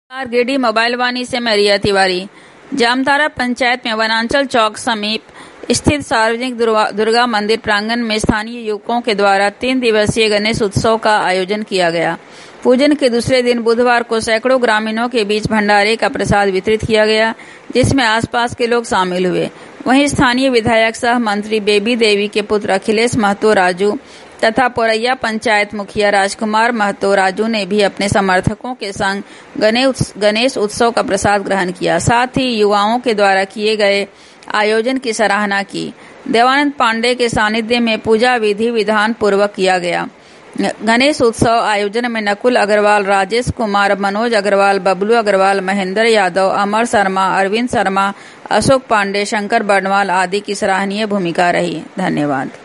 गिरडी mobile वाणी से मैं रिया तिवारी। जामतारा पंचायत में वनांचल चौक समीप स्थित सार्वजनिक दुर्गा मंदिर प्रांगण में स्थानीय युवकों के द्वारा 3 दिवसीय गणेश उत्सव का आयोजन किया गया। पूजन के दूसरे दिन बुधवार को सैकड़ों ग्रामीणों के बीच भंडारे का प्रसाद वितरित किया गया, जिसमें आसपास के लोग शामिल हुए। वहीं स्थानीय विधायक सह मंत्री बेबी देवी के पुत्र अखिलेश महतो राजू तथा पोरैया पंचायत मुखिया राजकुमार महतो राजू ने भी अपने समर्थकों के संग गणेश उत्सव का प्रसाद ग्रहण किया। साथ ही युवाओं के द्वारा किए गए आयोजन की सराहना की। देवानंद पांडे के सानिध्य में पूजा विधि विधान पूर्वक किया गया। गणेश उत्सव आयोजन में नकुल अग्रवाल, राजेश कुमार, मनोज अग्रवाल, बबलू अग्रवाल, महेंद्र यादव, अमर शर्मा, अरविंद शर्मा, अशोक पांडे, शंकर बर्णवाल आदि की सराहनीय भूमिका रही। धन्यवाद।